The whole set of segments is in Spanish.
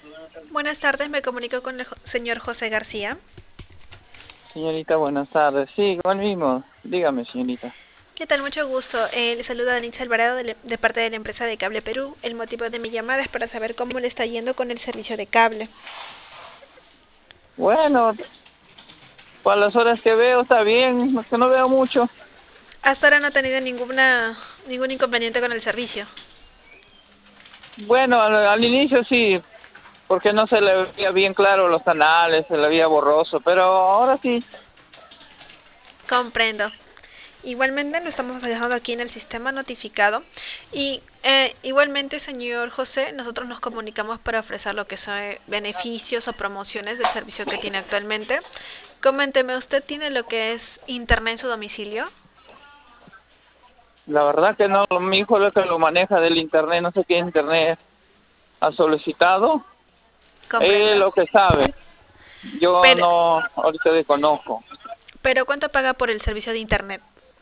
Buenas tardes, me comunico con el señor José García. Señorita, buenas tardes. Sí, con el mismo. Dígame, señorita. ¿Qué tal? Mucho gusto. Le saluda Danitza Alvarado de parte de la empresa de Cable Perú. El motivo de mi llamada es para saber cómo le está yendo con el servicio de cable. Bueno, para las horas que veo está bien, es que no veo mucho. Hasta ahora no ha tenido ningún inconveniente con el servicio. Bueno, al inicio sí, porque no se le veía bien claro los canales, se le veía borroso, pero ahora sí. Comprendo. Igualmente lo estamos dejando aquí en el sistema notificado y igualmente, señor José, nosotros nos comunicamos para ofrecer lo que son beneficios o promociones del servicio que tiene actualmente. Coménteme, ¿usted tiene lo que es internet en su domicilio? La verdad que no, mi hijo es el que lo maneja del internet, no sé qué internet ha solicitado. Él es Comprendo. lo que sabe. Yo Pero, no, ahorita desconozco. pero ¿cuánto paga por el servicio de internet?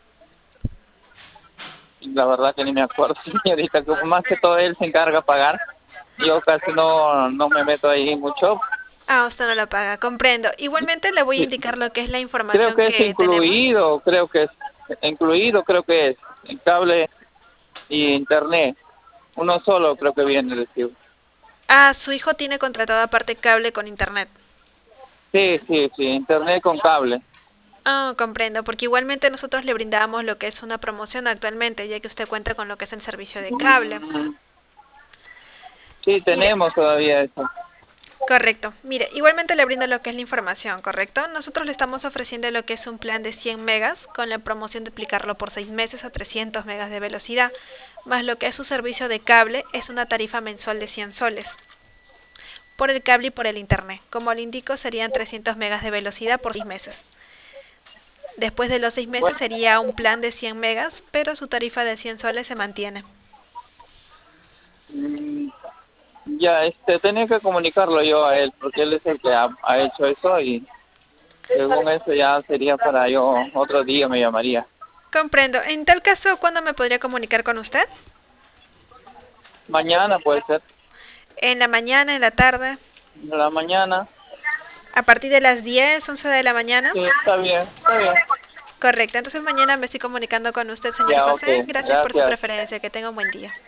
La verdad que ni me acuerdo, señorita, como más que todo él se encarga de pagar. Yo casi no me meto ahí mucho. Ah, usted no lo paga, comprendo. Igualmente le voy a Sí, indicar lo que es la creo información que es que tenemos. incluido, creo que es en cable y internet. Uno solo creo que viene el recibo. Ah, su hijo tiene contratado aparte cable con internet. Sí, sí, sí, internet con cable. Ah, comprendo, porque igualmente nosotros le brindamos lo que es una promoción actualmente, ya que usted cuenta con lo que es el servicio de cable. Mm, sí, Mire, tenemos todavía eso. correcto. Mire, igualmente le brindo lo que es la información, ¿correcto? Nosotros le estamos ofreciendo lo que es un plan de 100 megas con la promoción de aplicarlo por 6 meses a 300 megas de velocidad, más lo que es su servicio de cable es una tarifa mensual de 100 soles por el cable y por el internet. Como le indico, serían 300 megas de velocidad por 6 meses. Después de los 6 meses Bueno, sería un plan de 100 megas, pero su tarifa de 100 soles se mantiene. mm, ya, tenía que comunicarlo yo a él, porque él es el que ha hecho eso y según eso ya sería para yo, otro día me llamaría. Comprendo. En tal caso, ¿cuándo me podría comunicar con usted? Mañana puede ser, ¿En la mañana, en la tarde? en la mañana. ¿A partir de las 10, 11 de la mañana? Sí, está bien, está bien. Correcto. Entonces mañana me estoy comunicando con usted, señor Ya, ok, José. Gracias por su gracias. preferencia. Que tenga un buen día.